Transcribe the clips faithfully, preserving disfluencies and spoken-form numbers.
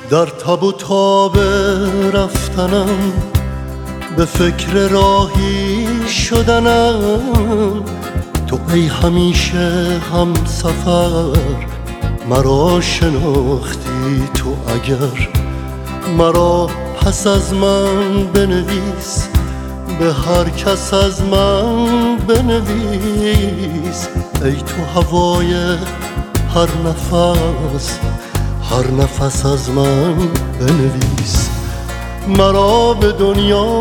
در تب و تاب رفتنم به فکر راهی شدنم، تو ای همیشه هم سفر مرا شناختی. تو اگر مرا پس از من بنویس، به هر کس از من بنویس. ای تو هوای هر نفس، هر نفس از من بنویس. مرا به دنیا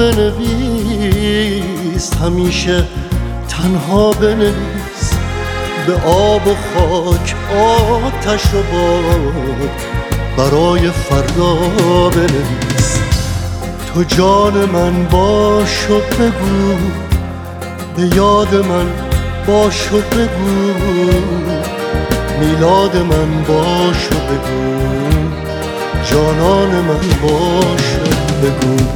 بنویس، همیشه تنها بنویس. به آب و خاک، آتش و باد برای فردا بنویس. تو جان من باش و بگو، به یاد من باش و بگو. میلاد من باش و بگو، جانان من باش و بگو.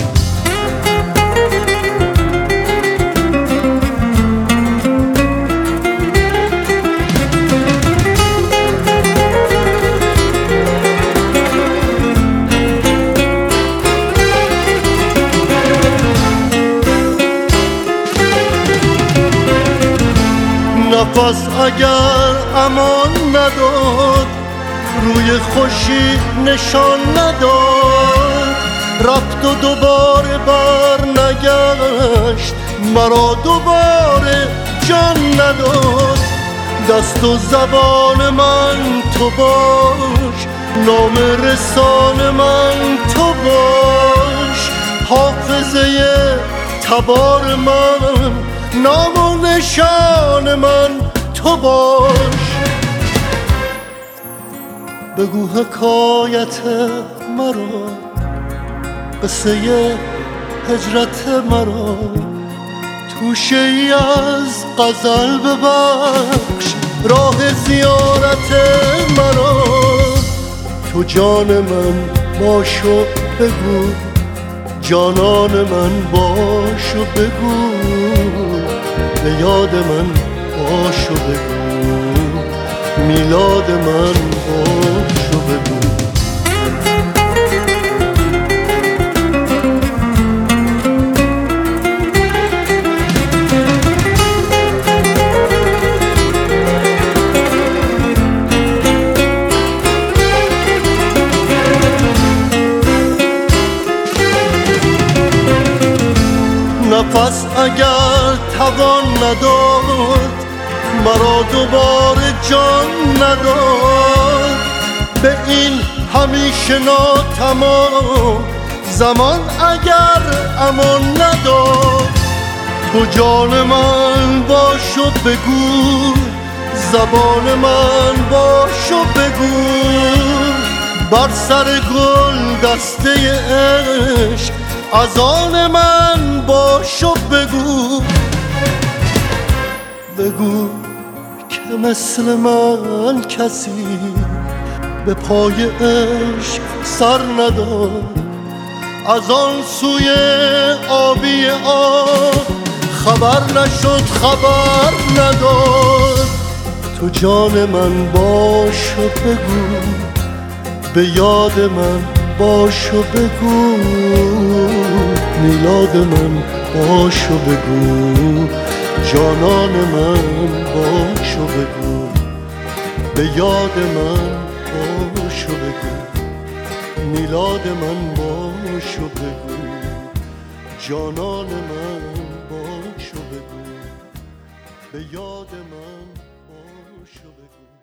نفس اگر امان نداد، روی خوشی نشان نداد، رفت و دوباره بر نگشت، مرا دوباره جان نداد. دست و زبان من تو باش، نام رسان من تو باش. حافظه تبار من، نام و نشان من تو باش. بگو حکایت مرا، قصه هجرت مرا، توشه ای از غزل ببخش، راه زیارت مرا. تو جان من باش و بگو، جانان من باش و بگو. به یاد من باش و بگو، میلاد من باش و بگو. نفس اگر توان نداد، مرا دوباره جان نداد. به این همیشه ناتمام زمان اگر امان نداد. تو جان من باش و بگو، زبان من باش و بگو. بر سر گل دسته عشق، از آن من باش و بگو. بگو که مثل من کسی به پای عشق سر نداد، از آن سوی آبی آب خبر نشد، خبر نداد. تو جان من باش و بگو، به یاد من باش و بگو. میلاد من باش و بگو، جانان من باش و بگو. به یاد من باش و بگو، میلاد من باش و بگو. جانان من باش و بگو، به یاد من باش و بگو.